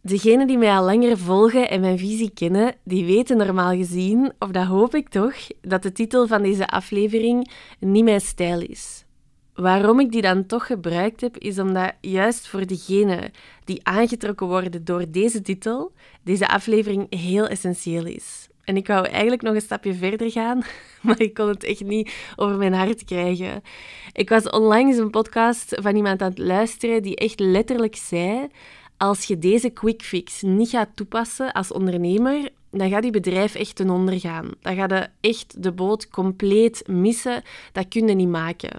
Degenen die mij al langer volgen en mijn visie kennen, die weten normaal gezien, of dat hoop ik toch, dat de titel van deze aflevering niet mijn stijl is. Waarom ik die dan toch gebruikt heb, is omdat juist voor degenen die aangetrokken worden door deze titel, deze aflevering heel essentieel is. En ik wou eigenlijk nog een stapje verder gaan, maar ik kon het echt niet over mijn hart krijgen. Ik was onlangs een podcast van iemand aan het luisteren die echt letterlijk zei: als je deze quick fix niet gaat toepassen als ondernemer, dan gaat je bedrijf echt ten onder gaan. Dan gaat je echt de boot compleet missen. Dat kun je niet maken.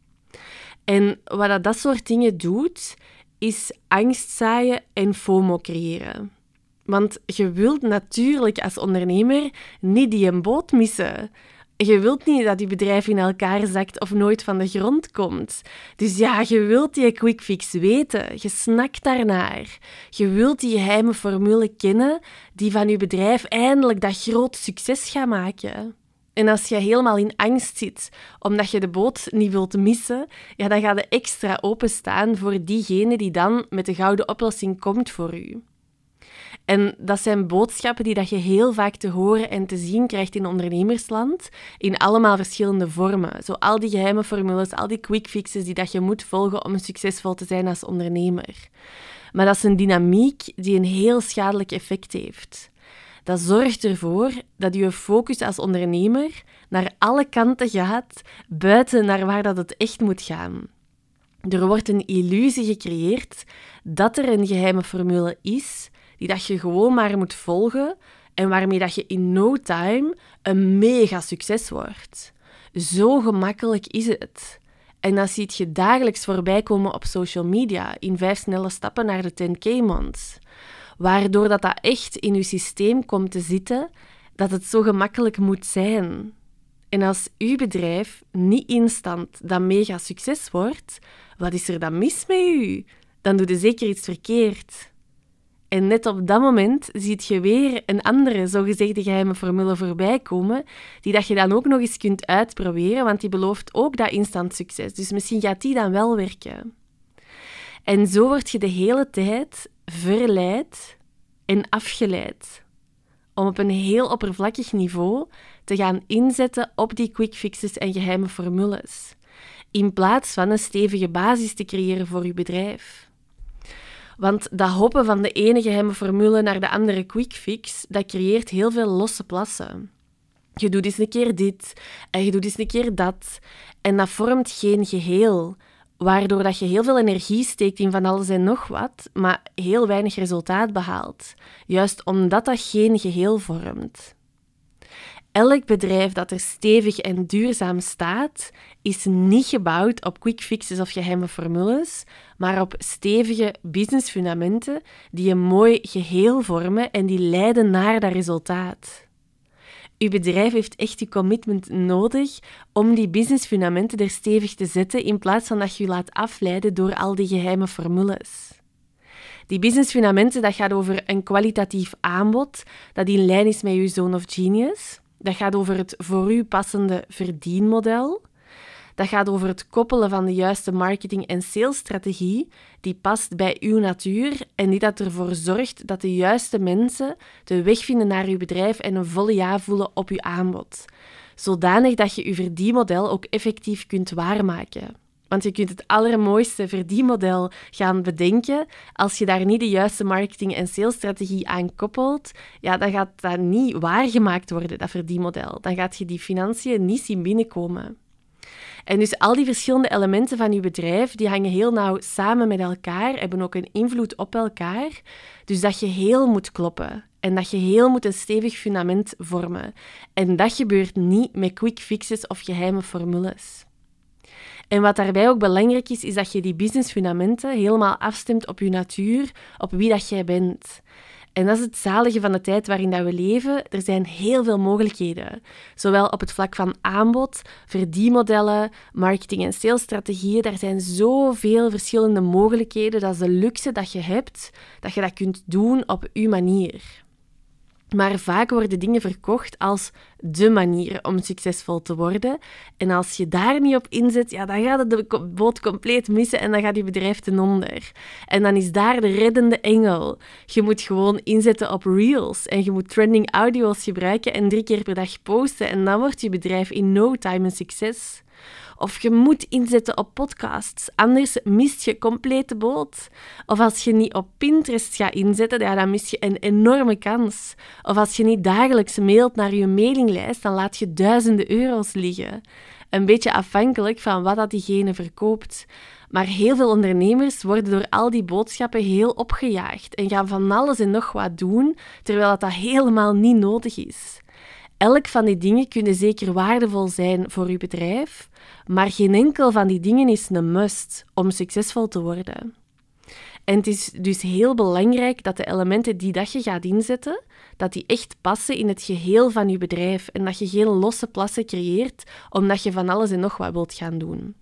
En wat dat soort dingen doet, is angst zaaien en FOMO creëren. Want je wilt natuurlijk als ondernemer niet die een boot missen. Je wilt niet dat je bedrijf in elkaar zakt of nooit van de grond komt. Dus ja, je wilt die quick fix weten. Je snakt daarnaar. Je wilt die geheime formule kennen die van je bedrijf eindelijk dat groot succes gaat maken. En als je helemaal in angst zit, omdat je de boot niet wilt missen, ja, dan ga je extra openstaan voor diegene die dan met de gouden oplossing komt voor u. En dat zijn boodschappen die je heel vaak te horen en te zien krijgt in ondernemersland, in allemaal verschillende vormen. Zo al die geheime formules, al die quick fixes die je moet volgen om succesvol te zijn als ondernemer. Maar dat is een dynamiek die een heel schadelijk effect heeft. Dat zorgt ervoor dat je focus als ondernemer naar alle kanten gaat, buiten naar waar dat het echt moet gaan. Er wordt een illusie gecreëerd dat er een geheime formule is die dat je gewoon maar moet volgen en waarmee dat je in no time een mega succes wordt. Zo gemakkelijk is het. En dat ziet je dagelijks voorbij komen op social media in 5 snelle stappen naar de 10K-maand. Waardoor dat echt in je systeem komt te zitten dat het zo gemakkelijk moet zijn. En als uw bedrijf niet instant dat mega succes wordt, wat is er dan mis met u? Dan doe je zeker iets verkeerd. En net op dat moment ziet je weer een andere zogezegde geheime formule voorbij komen, die dat je dan ook nog eens kunt uitproberen, want die belooft ook dat instant succes. Dus misschien gaat die dan wel werken. En zo word je de hele tijd verleid en afgeleid om op een heel oppervlakkig niveau te gaan inzetten op die quick fixes en geheime formules, in plaats van een stevige basis te creëren voor je bedrijf. Want dat hoppen van de ene geheime formule naar de andere quick fix, dat creëert heel veel losse plassen. Je doet eens een keer dit en je doet eens een keer dat. En dat vormt geen geheel, waardoor dat je heel veel energie steekt in van alles en nog wat, maar heel weinig resultaat behaalt. Juist omdat dat geen geheel vormt. Elk bedrijf dat er stevig en duurzaam staat, is niet gebouwd op quick fixes of geheime formules, maar op stevige businessfundamenten die een mooi geheel vormen en die leiden naar dat resultaat. Uw bedrijf heeft echt uw commitment nodig om die businessfundamenten er stevig te zetten, in plaats van dat je je laat afleiden door al die geheime formules. Die businessfundamenten, dat gaat over een kwalitatief aanbod dat in lijn is met je zone of genius. Dat gaat over het voor u passende verdienmodel. Dat gaat over het koppelen van de juiste marketing- en salesstrategie die past bij uw natuur en die dat ervoor zorgt dat de juiste mensen de weg vinden naar uw bedrijf en een volle ja voelen op uw aanbod. Zodanig dat je uw verdienmodel ook effectief kunt waarmaken. Want je kunt het allermooiste verdienmodel gaan bedenken. Als je daar niet de juiste marketing- en salesstrategie aan koppelt, ja, dan gaat dat niet waargemaakt worden, dat verdienmodel. Dan gaat je die financiën niet zien binnenkomen. En dus al die verschillende elementen van je bedrijf, die hangen heel nauw samen met elkaar, hebben ook een invloed op elkaar. Dus dat geheel moet kloppen. En dat geheel moet een stevig fundament vormen. En dat gebeurt niet met quick fixes of geheime formules. En wat daarbij ook belangrijk is, is dat je die businessfundamenten helemaal afstemt op je natuur, op wie dat jij bent. En dat is het zalige van de tijd waarin dat we leven. Er zijn heel veel mogelijkheden. Zowel op het vlak van aanbod, verdienmodellen, marketing- en salesstrategieën. Er zijn zoveel verschillende mogelijkheden. Dat is de luxe dat je hebt, dat je dat kunt doen op je manier. Maar vaak worden dingen verkocht als de manier om succesvol te worden. En als je daar niet op inzet, ja, dan gaat het de boot compleet missen en dan gaat je bedrijf ten onder. En dan is daar de reddende engel. Je moet gewoon inzetten op reels en je moet trending audio's gebruiken en 3 keer per dag posten en dan wordt je bedrijf in no time een succes. Of je moet inzetten op podcasts, anders mist je compleet de boot. Of als je niet op Pinterest gaat inzetten, ja, dan mis je een enorme kans. Of als je niet dagelijks mailt naar je mailinglijst, dan laat je duizenden euro's liggen. Een beetje afhankelijk van wat dat diegene verkoopt. Maar heel veel ondernemers worden door al die boodschappen heel opgejaagd en gaan van alles en nog wat doen, terwijl dat helemaal niet nodig is. Elk van die dingen kunnen zeker waardevol zijn voor je bedrijf, maar geen enkel van die dingen is een must om succesvol te worden. En het is dus heel belangrijk dat de elementen die dat je gaat inzetten, dat die echt passen in het geheel van je bedrijf en dat je geen losse plassen creëert omdat je van alles en nog wat wilt gaan doen.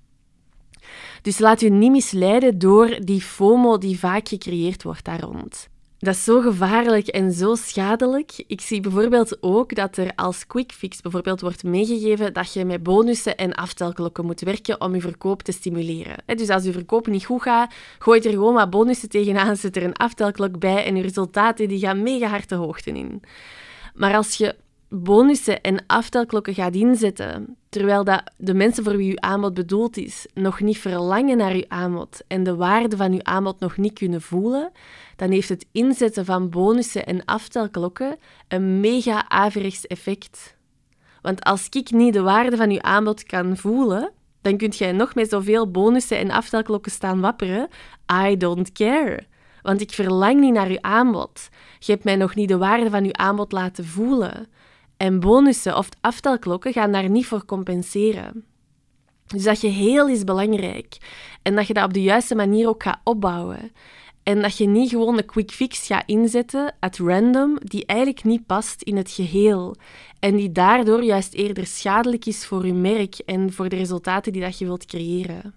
Dus laat je niet misleiden door die FOMO die vaak gecreëerd wordt daar rond. Dat is zo gevaarlijk en zo schadelijk. Ik zie bijvoorbeeld ook dat er als quick fix bijvoorbeeld wordt meegegeven dat je met bonussen en aftelklokken moet werken om je verkoop te stimuleren. Dus als je verkoop niet goed gaat, gooi er gewoon wat bonussen tegenaan, zet er een aftelklok bij en je resultaten die gaan mega hard de hoogte in. Maar als je bonussen en aftelklokken gaat inzetten, terwijl dat de mensen voor wie je aanbod bedoeld is nog niet verlangen naar je aanbod en de waarde van je aanbod nog niet kunnen voelen, dan heeft het inzetten van bonussen en aftelklokken een mega averechts effect. Want als ik niet de waarde van je aanbod kan voelen, dan kun jij nog met zoveel bonussen en aftelklokken staan wapperen. I don't care. Want ik verlang niet naar je aanbod. Je hebt mij nog niet de waarde van je aanbod laten voelen. En bonussen of aftelklokken gaan daar niet voor compenseren. Dus dat geheel is belangrijk. En dat je dat op de juiste manier ook gaat opbouwen. En dat je niet gewoon een quick fix gaat inzetten at random, die eigenlijk niet past in het geheel. En die daardoor juist eerder schadelijk is voor je merk en voor de resultaten die dat je wilt creëren.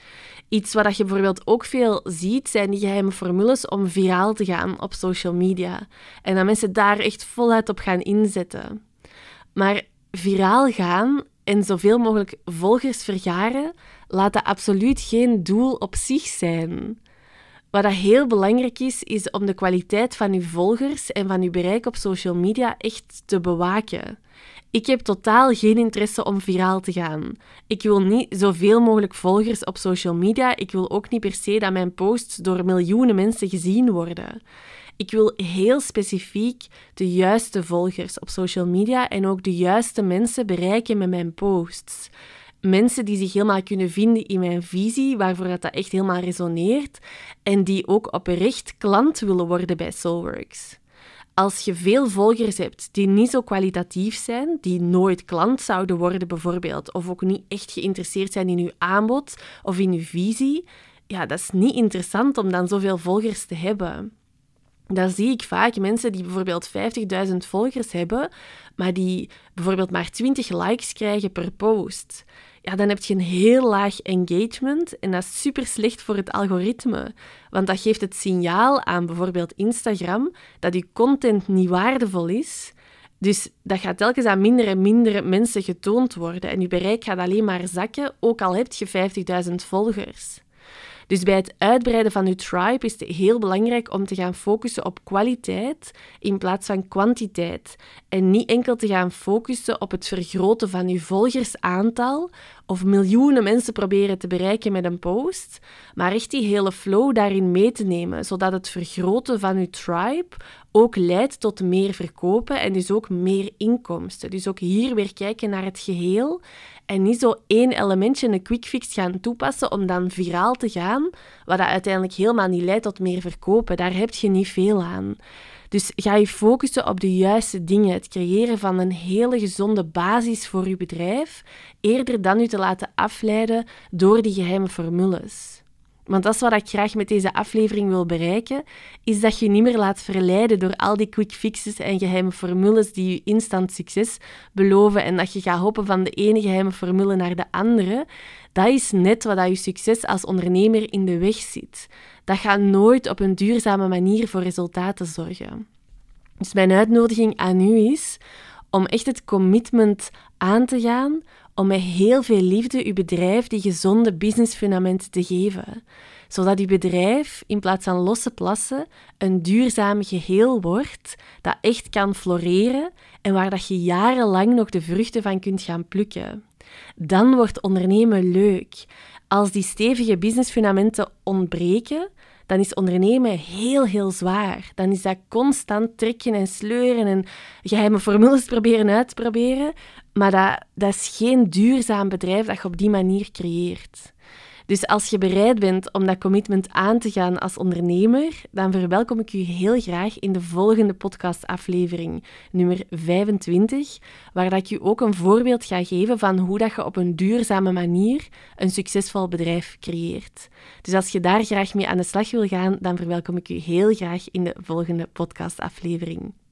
Iets wat je bijvoorbeeld ook veel ziet, zijn die geheime formules om viraal te gaan op social media. En dat mensen daar echt voluit op gaan inzetten. Maar viraal gaan en zoveel mogelijk volgers vergaren, laat dat absoluut geen doel op zich zijn. Wat dat heel belangrijk is om de kwaliteit van uw volgers en van uw bereik op social media echt te bewaken. Ik heb totaal geen interesse om viraal te gaan. Ik wil niet zoveel mogelijk volgers op social media. Ik wil ook niet per se dat mijn posts door miljoenen mensen gezien worden. Ik wil heel specifiek de juiste volgers op social media en ook de juiste mensen bereiken met mijn posts. Mensen die zich helemaal kunnen vinden in mijn visie, waarvoor dat echt helemaal resoneert en die ook oprecht klant willen worden bij Soulworks. Als je veel volgers hebt die niet zo kwalitatief zijn, die nooit klant zouden worden bijvoorbeeld, of ook niet echt geïnteresseerd zijn in je aanbod of in je visie, ja, dat is niet interessant om dan zoveel volgers te hebben. Dan zie ik vaak mensen die bijvoorbeeld 50.000 volgers hebben, maar die bijvoorbeeld maar 20 likes krijgen per post. Ja, dan heb je een heel laag engagement en dat is super slecht voor het algoritme. Want dat geeft het signaal aan bijvoorbeeld Instagram dat je content niet waardevol is. Dus dat gaat telkens aan minder en minder mensen getoond worden en je bereik gaat alleen maar zakken, ook al heb je 50.000 volgers. Dus bij het uitbreiden van je tribe is het heel belangrijk om te gaan focussen op kwaliteit in plaats van kwantiteit. En niet enkel te gaan focussen op het vergroten van je volgersaantal of miljoenen mensen proberen te bereiken met een post, maar echt die hele flow daarin mee te nemen, zodat het vergroten van je tribe ook leidt tot meer verkopen en dus ook meer inkomsten. Dus ook hier weer kijken naar het geheel en niet zo één elementje, een quick fix gaan toepassen om dan viraal te gaan, wat dat uiteindelijk helemaal niet leidt tot meer verkopen. Daar heb je niet veel aan. Dus ga je focussen op de juiste dingen, het creëren van een hele gezonde basis voor je bedrijf, eerder dan je te laten afleiden door die geheime formules. Want dat is wat ik graag met deze aflevering wil bereiken, is dat je niet meer laat verleiden door al die quick fixes en geheime formules die je instant succes beloven en dat je gaat hoppen van de ene geheime formule naar de andere. Dat is net wat je succes als ondernemer in de weg zit. Dat gaat nooit op een duurzame manier voor resultaten zorgen. Dus mijn uitnodiging aan u is om echt het commitment aan te gaan om met heel veel liefde uw bedrijf die gezonde businessfundamenten te geven. Zodat uw bedrijf in plaats van losse plassen een duurzaam geheel wordt dat echt kan floreren en waar dat je jarenlang nog de vruchten van kunt gaan plukken. Dan wordt ondernemen leuk. Als die stevige businessfundamenten ontbreken, dan is ondernemen heel zwaar. Dan is dat constant trekken en sleuren en geheime formules proberen uit te proberen. Maar dat is geen duurzaam bedrijf dat je op die manier creëert. Dus als je bereid bent om dat commitment aan te gaan als ondernemer, dan verwelkom ik u heel graag in de volgende podcastaflevering, nummer 25, waar dat ik u ook een voorbeeld ga geven van hoe dat je op een duurzame manier een succesvol bedrijf creëert. Dus als je daar graag mee aan de slag wil gaan, dan verwelkom ik u heel graag in de volgende podcastaflevering.